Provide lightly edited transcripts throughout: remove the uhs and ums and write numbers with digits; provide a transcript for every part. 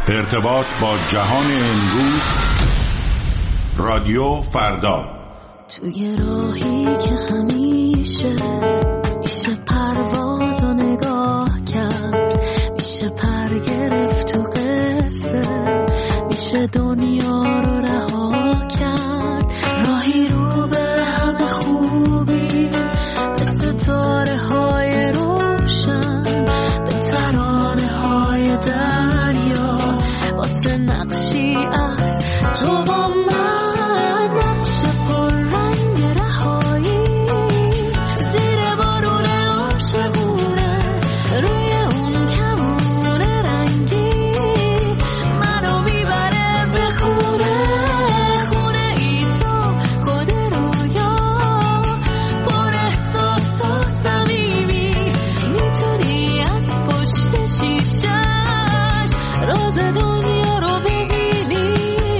ارتباط با جهان امروز، رادیو فردا. توی راهی که همیشه میشه پرواز و نگاه کرد، میشه پر گرفت تو قصه، میشه دنیا رو رها کرد. راهی رو به همه خوبی، به ستاره های روشن، به ترانه های دریا، واسه نقشی از تو با من، نقش پر رنگ رهایی، زیر بارون عاشقونه، روی اون کمون رنگی، منو میبره به خونه، خونه ای تو خود رویا، پر احساس و صمیمی، میتونی از پشت شیشه‌اش راز دنیا رو ببینی.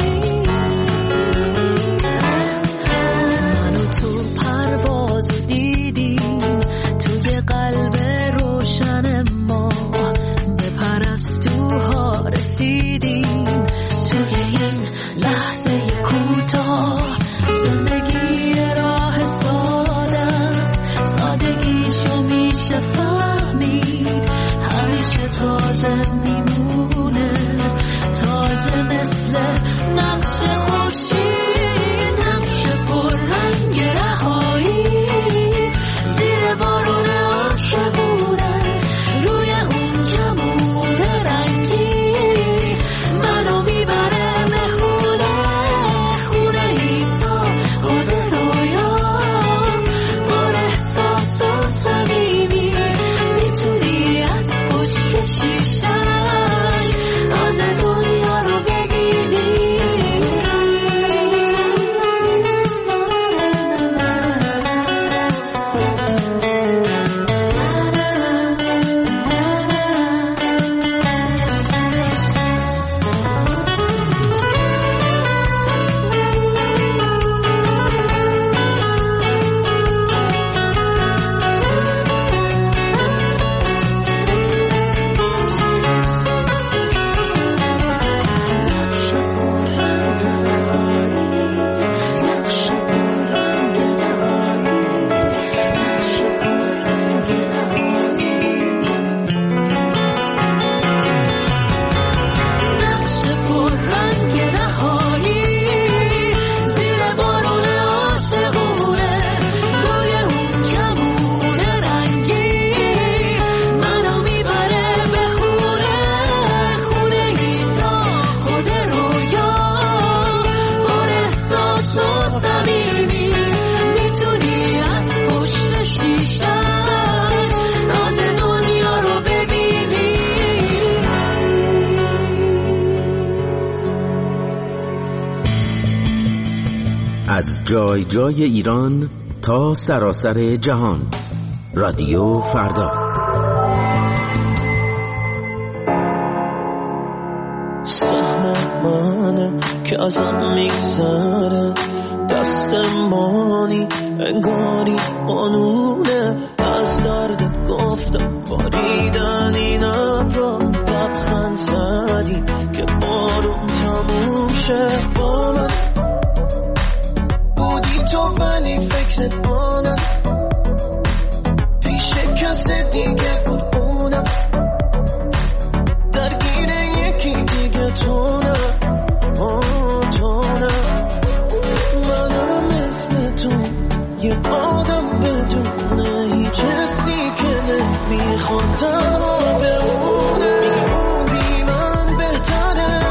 منو تو پرواز دیدیم، توی قلب روشن ما به پرستوها رسیدیم. توی این لحظه کوتاه زندگی راه ساده است، سادگیشو میشه فهمید، همیشه تازه میمونه، تازه مثل نقش خورشید، نقش پر رنگ رهایی، زیر بارون عاشقونه، روی اون کمون رنگی، منو میبره به خونه، خونه ای تا خود رویا، پر احساس و صمیمی، میتونی از پشت شیشه‌اش راز دنیا رو ببینی. از جای جای ایران تا سراسر جهان، رادیو فردا. سهم منه که ازم میگذره، دست مانی انگاری قانونه، از دردت گفتم باریدن این ابرا، لبخند زدی که بارون تموم شه. با من بودی تو ولی فکرت مانم، پیش کسی دیگه بود اونم، درگیر یکی دیگه تونم، تونم. منم مثل تو یه آدم بدونه هیچ حسی که نمیخوام تنها بمونه، میگه اون بی من بهتره،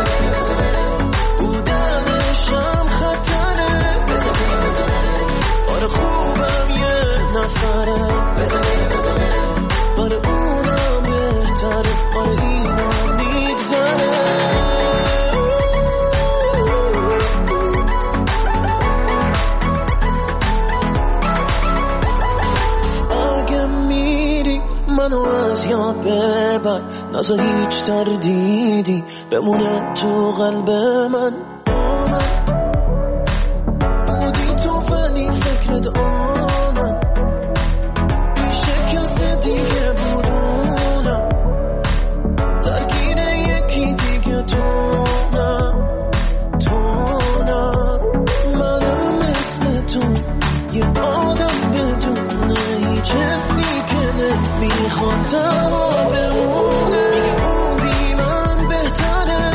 بودنشم خطره، آره خوبم یه نفره، آره اونم بهتره، آره اینم میگذره. اگه میری منو از یاد ببر، نذار هیچ تردیدی بمونه تو قلب من. بودی تو ولی فکرت آمن، پیش کسی دیگه بودونم، درگیر یکی دیگه میخوام تنها بمونه میگه اون بی من بهتره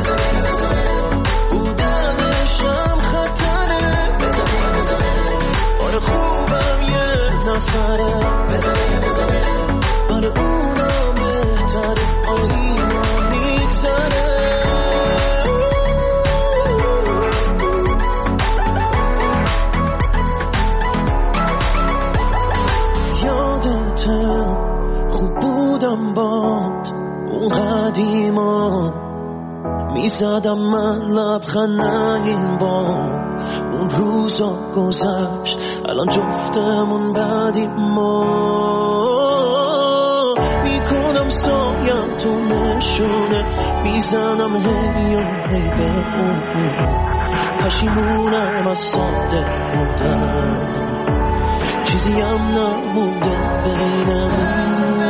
بودنشم خطره آره خوبم یه نفره آره اونم بهتره آره اینا میگذره یادتم خوب بودم باد اون قدیما میزدم من لبخند این بار اون روزا گذشت الان جفتمون بعدی ما میکنم سایم تو نشونه میزنم هی و هی به اون پشیمونم از ساده بودم چیزی هم نمونده بینم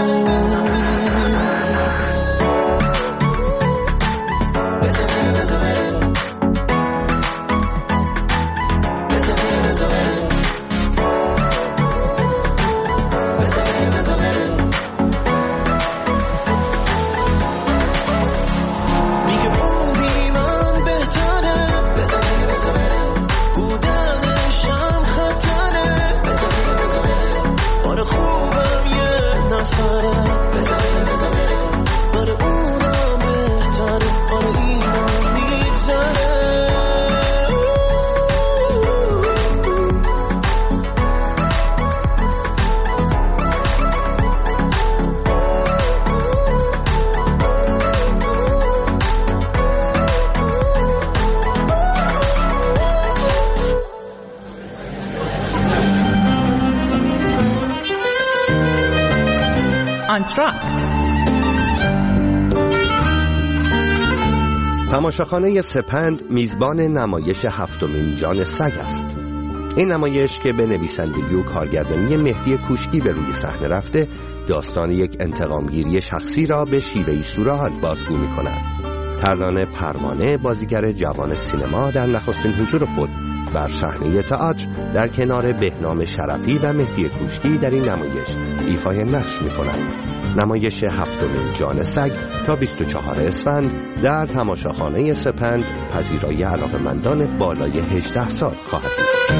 تماشاخانه سپند میزبان نمایش 7مین جان سگ است. این نمایش که به نویسندگی و کارگردانی مهدی کوشکی به روی صحنه رفته، داستان یک انتقامگیری شخصی را به شیوهی سورئال بازگو می‌کند. ترانه پروانه، بازیگر جوان سینما، در نخستین حضور خود بر صحنه تئاتر در کنار بهنام شرفی و مهدی کوشکی در این نمایش ایفای نقش می‌کند. نمایش 7مین جان سگ تا 24 اسفند در تماشاخانه سپند پذیرایی علاقه‌مندان بالای 18 سال خواهد بود.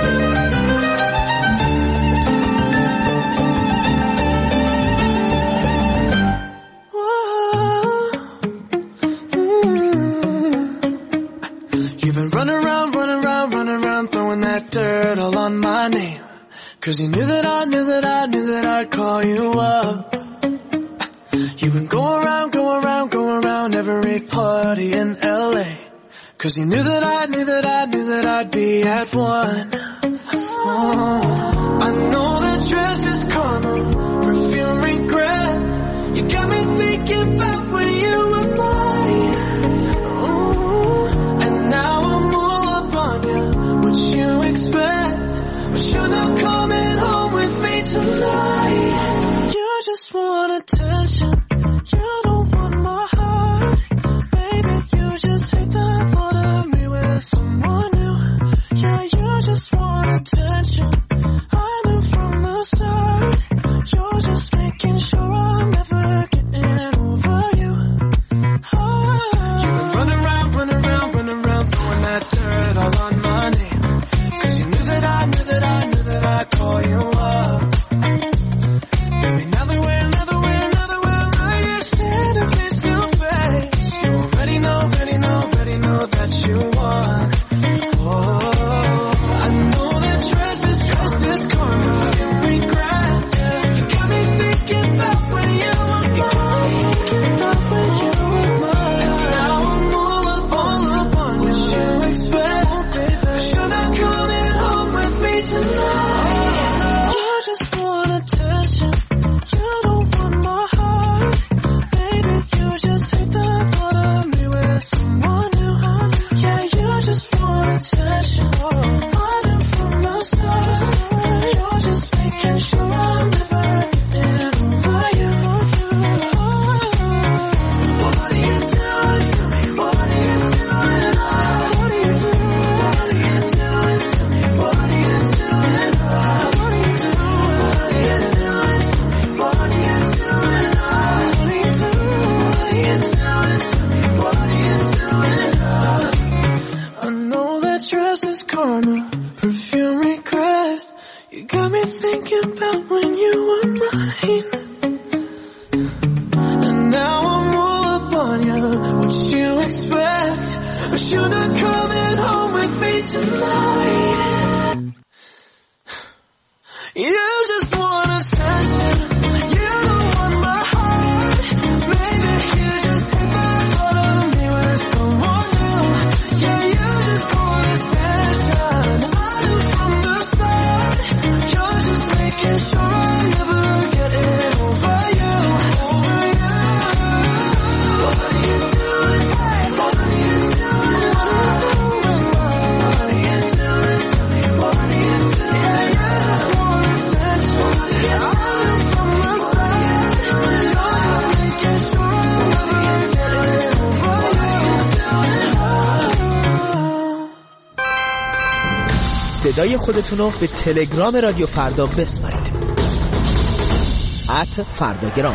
You've been running around throwing that dirt all on my name 'cause you knew that I'd call you up. You've been going around every party in LA 'cause you knew that I'd be at one. Oh, I know that dress is karma, perfume regret. You got me thinking about when you were mine. Oh, and now I'm all up on you. What you expect? But you're not coming home with me tonight. You just want attention. You don't want my heart. Baby, you just hate the thought of me with someone new. Yeah, you just want attention. I knew from the start. You're just making sure I'm never getting over you. Oh. You've been running around, throwing that dirt all on my name 'cause you knew that I'd call you up. Baby, now that we're face to face, you already know that you won. Oh, I know that dress is karma, regret. You got me thinking about when you were mine. And now I'm all up on what you expect. 'Cause you're not coming home with me tonight. expect? But you're not coming home with me tonight. You just want attention. You don't want my heart. Maybe you just hit the thought of me when someone new. Yeah, you just want attention. I knew from the start. You're just making sure I never get it over you. Over you. What are you doing? What are you doing? What are you doing to me? What are you doing? Yeah, you just want attention. Yeah, I knew from the start. You're just making sure I never get it over you. صدای خودتون رو به تلگرام رادیو فردا بسپارید. @فرداگرام.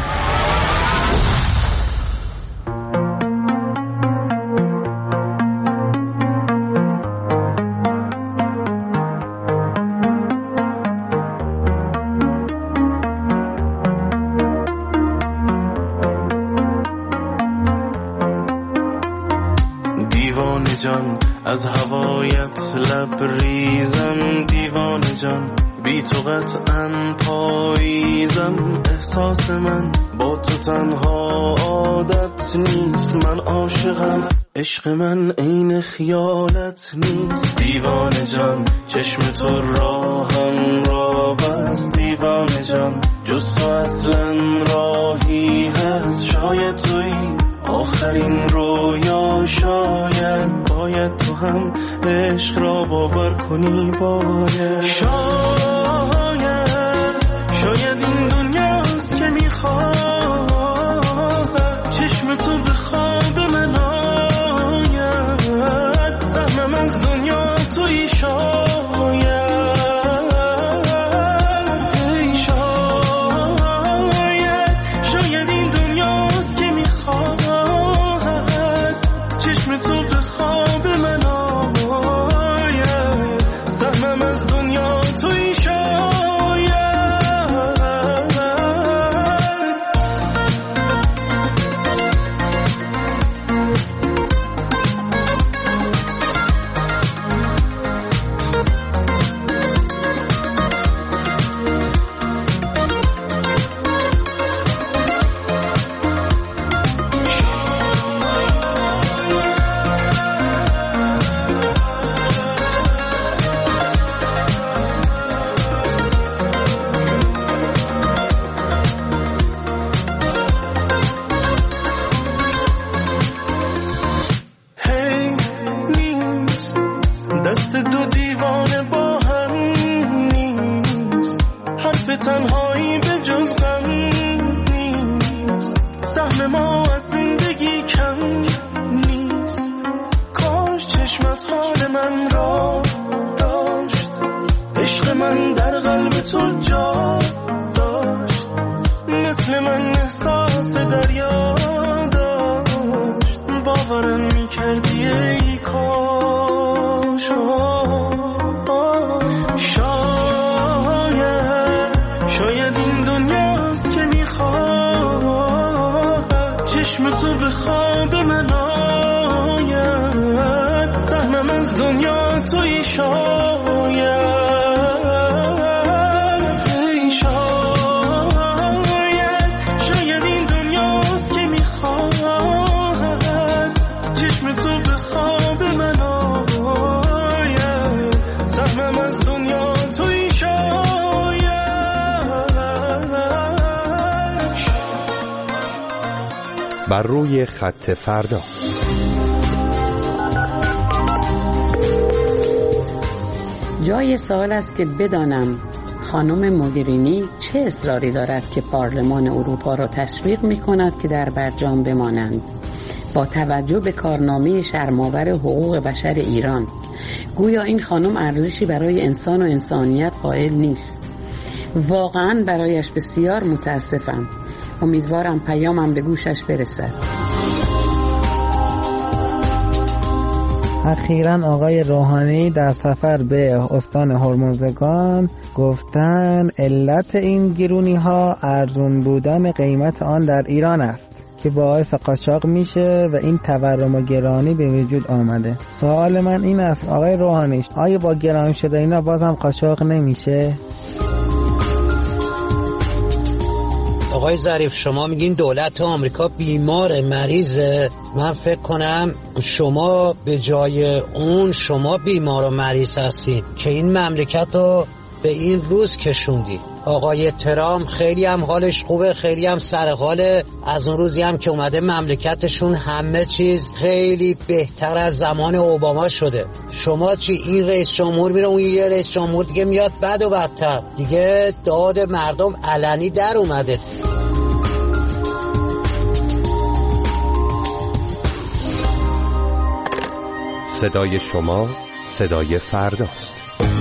دیوانه جان از هوایت لبریزم، دیوانه جان بی تو قطعاً پاییزم. احساس من با تو تنها عادت نیست، من عاشقم، عشق من عین خیالت نیست. دیوانه جان چشم تو راهم را بست، دیوانه جان جز تو اصلا راهی هست. شاید توی آخرین رویا، شاید باید تو هم عشق را باور کنی. باید شاید این دنیاست که میخواد چشم تو به خواب من آید. سهمم از دنیا توی شاید این دنیاست که میخواد چشم تو به خواب من آید. سهمم از دنیا توی دست دو دیوانه با هم نیست، حرف تنهایی به جز غم نیست. سهم ما از زندگی کم نیست، کاش چشمت حال من را داشت. عشق من در قلب تو جا داشت، مثل من احساس دریا داشت. باورم میکردی ای کاش. شاید این دنیاست که میخواد چشم تو به خواب من آید. سهمم از دنیا توی شاید این دنیاست که میخواد چشم تو به خواب من آید. سهمم از دنیا توی بر روی خط فردا. جای سوال است که بدانم خانم موگرینی چه اصراری دارد که پارلمان اروپا را تشویق می کند که در برجام بمانند، با توجه به کارنامه شرم‌آور حقوق بشر ایران. گویا این خانم ارزشی برای انسان و انسانیت قائل نیست. واقعا برایش بسیار متاسفم. امیدوارم پیامم به گوشش برسد. اخیراً آقای روحانی در سفر به استان هرمزگان گفتن علت این گرونی ها ارزون بودن قیمت آن در ایران است که باعث قاچاق میشه و این تورم و گرانی به وجود آمده. سوال من این است آقای روحانی، آیا با گرانی شده اینا بازم قاچاق نمیشه؟ آقای ظریف، شما میگین دولت آمریکا بیمار مریضه. من فکر کنم شما به جای اون شما بیمار و مریض هستین که این مملکت رو به این روز کشوندی. آقای ترامپ خیلی هم حالش خوبه، خیلی هم سرحاله. از اون روزی هم که اومده مملکتشون همه چیز خیلی بهتر از زمان اوباما شده. شما چی؟ این رئیس جمهور میره، اون یه رئیس جمهور دیگه میاد بد و بدتر. دیگه داد مردم علنی در اومده. صدای شما صدای فرداست.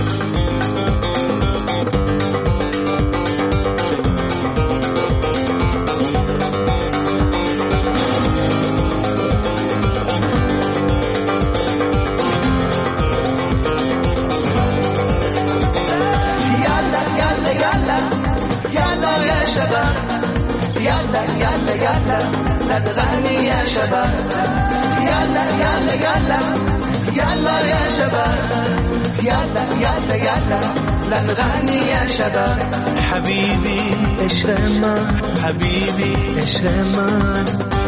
نغني يا شباب يلا يلا يلا يلا يا شباب يلا يلا يلا نغني يا شباب حبيبي اشرمان حبيبي اشرمان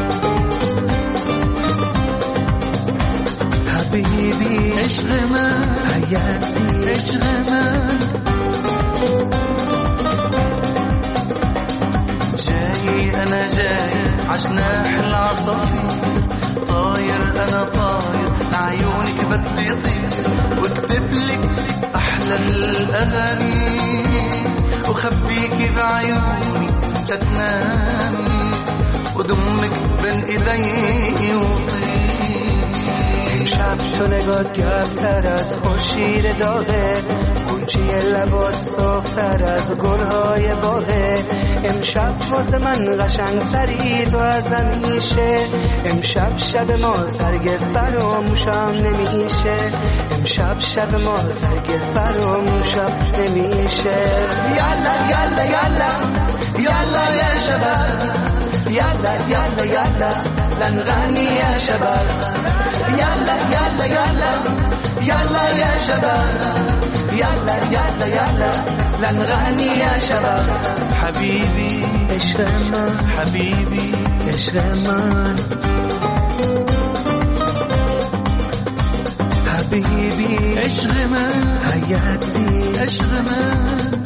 حبيبي اشرمان حياتي اشرمان جاي انا جاي عجناح العصافير طاير انا طاير لعيونك بدي طير واكتبلك احلى الاغاني وخبيكي بعيوني تتنامي وضمك بين ايدي وطير امشب تو نگات گرمتر از خورشید داغه کوچه لبات سرخ‌تر از گلهای باغه امشب واسه من قشنگ‌تری تو از همیشه امشب شب ما هرگز فراموشم نمیشه امشب شب ما هرگز فراموشم نمیشه یالا یالا یالا یالا یا شباب یالا یالا یالا لنغني يا شباب يلا يلا يلا يلا يا شباب يلا يلا يلا لنغني يا شباب حبيبي اشرمان حبيبي اشرمان حبيبي اشرمان حياتي اشرمان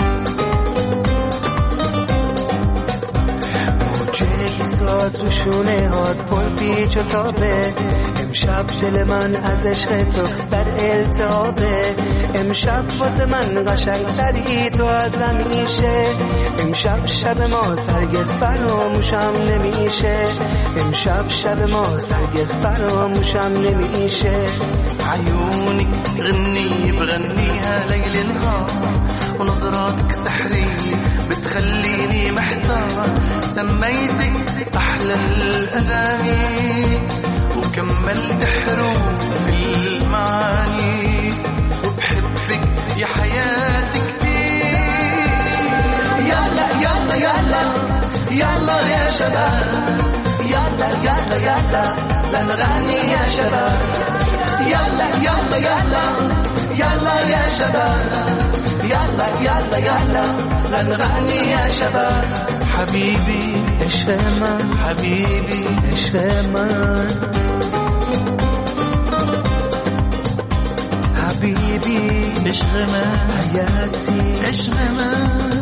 موجه ساعت تو شونه هات پر پیچ و تابه امشب دل من از عشق تو در التهابه امشب واسه من قشنگ‌تری تو از همیشه امشب شب ما هرگز فراموشم نمیشه امشب شب ما هرگز فراموشم نمیشه عيونك غني بغنيها ليل نهار ونظراتك سحرية بتخليني محتار سميتك أحلى الأزامي وكملت حروف المعاني وبحبك يا حياتي كتير يلا يلا يلا يلا يا شباب يلا يلا يلا لنغني يا شباب يلا يلا يلا يلا يا شباب يلا يلا يلا لنغني يا شباب حبيبي اشرمان حبيبي اشرمان حبيبي اشرمان حياتي اشرمان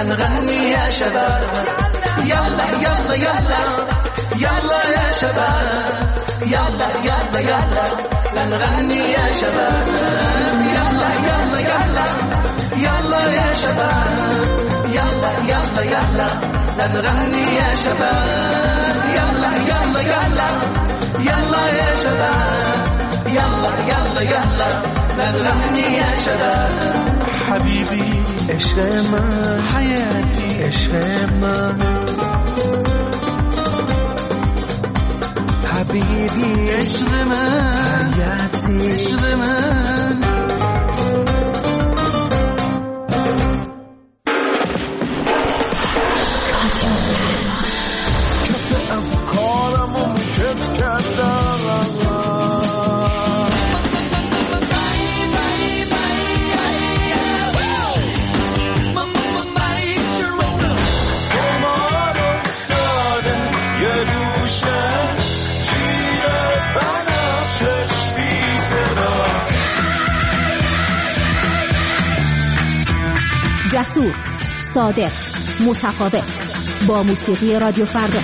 نغني يا شباب يلا يلا يلا يلا يا شباب يلا يلا يلا نغني يا شباب يلا يلا يلا يلا يا شباب يلا يلا يلا نغني يا شباب يلا يلا يلا يلا يا شباب يلا يلا يلا نغني يا شباب حبيبي عشق من حياتي عشق من حبيبي عشق من حياتي عشق من کف افکارمو میکت کردم جسور، صادق، متفاوت با موسیقی رادیو فردا.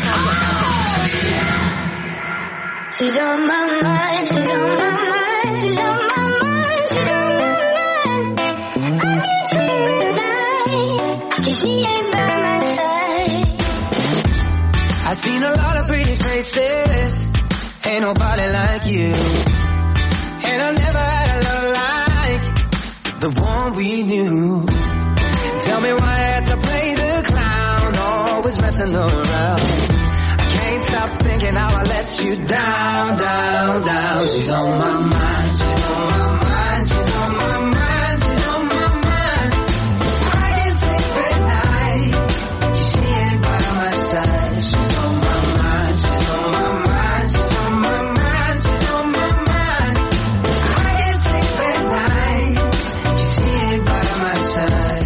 She's on my mind, she's on my mind, she's on my mind, she's on my mind. I can't sleep at night, 'cause she ain't by my side. I've seen a lot of pretty faces, ain't nobody like you. And I never had a love like the one we knew. Tell me why I had to play the clown, always messing around. I can't stop thinking how I let you down, down, down. She's on my mind, she's on my mind, she's on my mind, she's on my mind. I can't sleep at night, 'cause she ain't by my side. She's on my mind, she's on my mind, she's on my mind, she's on my mind. I can't sleep at night, 'cause she ain't by my side.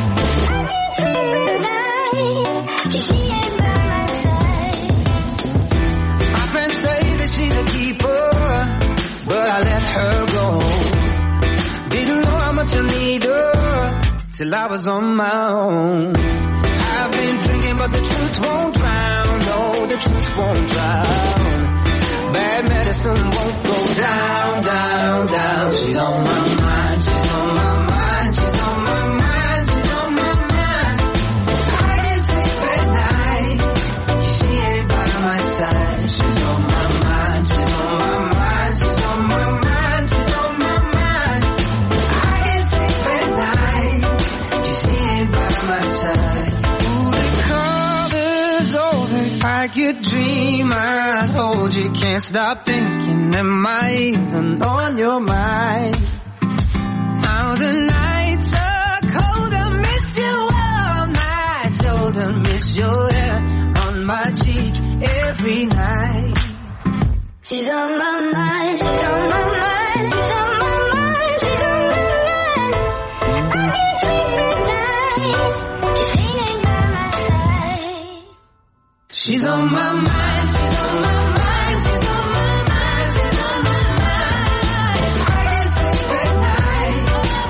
My friends say that she's a keeper, but I let her go. Didn't know how much I need her till I was on my own. I've been drinking, but the truth won't drown. No, the truth won't drown. Bad medicine won't go down, down, down. She's on my mind, she's on my mind, she's on my mind, she's on my mind. I can't sleep at night, 'cause she ain't by my side. She's on my mind, she's on my mind, she's on my mind, she's on my mind. I can't sleep at night, 'cause she ain't by my side. Ooh, the color's over. If I could dream, I'd hold you. Can't stop thinking, am I even on your mind? Now the nights are cold, I miss you on my shoulder, miss your hair on my cheek every night. She's on my mind, she's on my mind, she's on my mind, she's on my mind. I can't sleep at night, 'cause she ain't by my side. She's on my mind, she's on my mind, she's on my mind, she's on my mind. I can't sleep at night.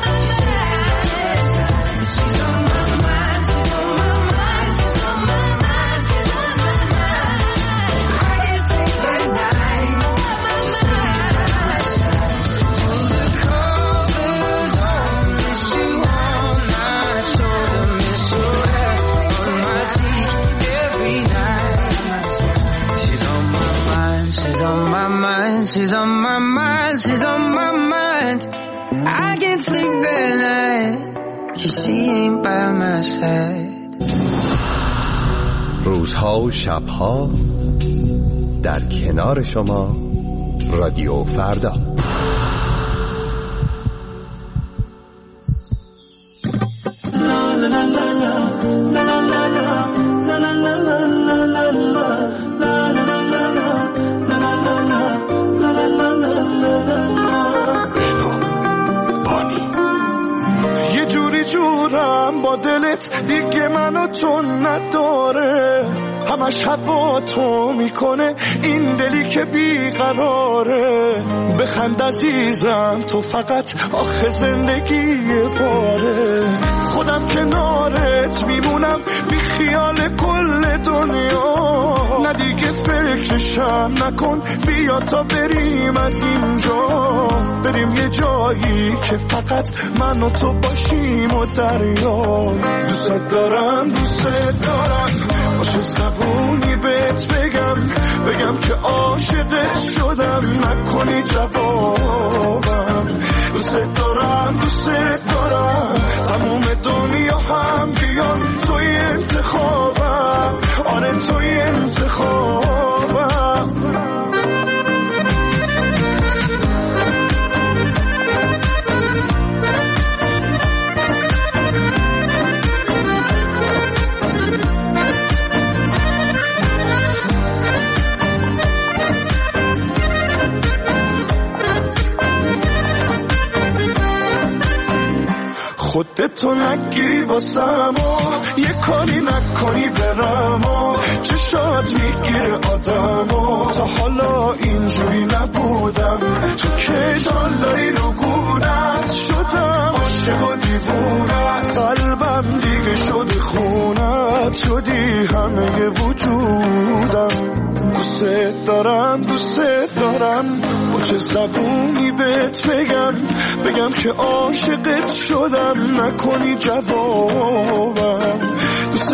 She's on my mind, she's on my mind, she's on my mind, she's on my mind. I can't sleep at night. Pull the covers on, miss you on my shoulder, miss your hair on my cheek every night. She's on my mind, she's on my mind, she's on my mind, she's on my mind. I can't sleep at night, 'cause she ain't by my side. روزها و شبها در کنار شما رادیو فردا. یه جوری جورم با دلت دیگه منو تو نداره، همش هوا تو میکنه این دلی که بیقراره. بخند عزیزم تو فقط آخه زندگی باره، خودم کنارت میمونم بشم بی خیال کل دنیا. نه دیگه فکرشم نکن، بیا تا بریم از اینجا، بریم یه جایی که فقط من و تو باشیم و دریا. دوست دارم با چه زبونی بهت بگم که عاشقت شدم، نکنی جوابم. دوست دارم تموم دنیا هم بیان توی انتخابم، آره توی انتخابم. خودتو نگیری واسم و یه کاری نکنی برم و چشات میگیره آدم و تا حالا اینجوری نبودم. تو که جالایی رو گونت شدم، عاشق و دیوونت، قلبم دیگه شده خونت، شدی همه وجودم. دوست دارم با چه زبونی بهت بگم که عاشقت شدم، نکنی جوابم. دوست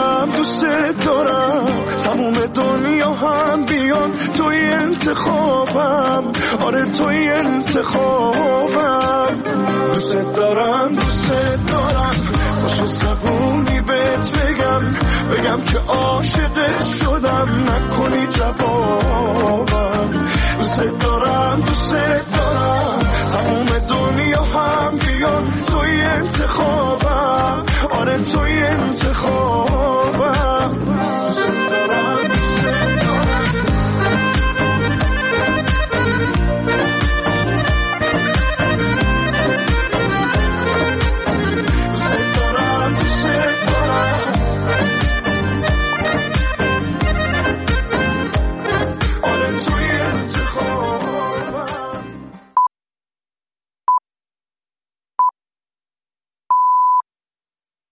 دارم تموم دنیا هم بیان توی انتخابم، آره توی انتخابم. دوست دارم با چه زبونی بهت بگم که عاشقت شدم، نکنی جوابم. دوست دارم تموم دنیا هم بیان توی انتخاب.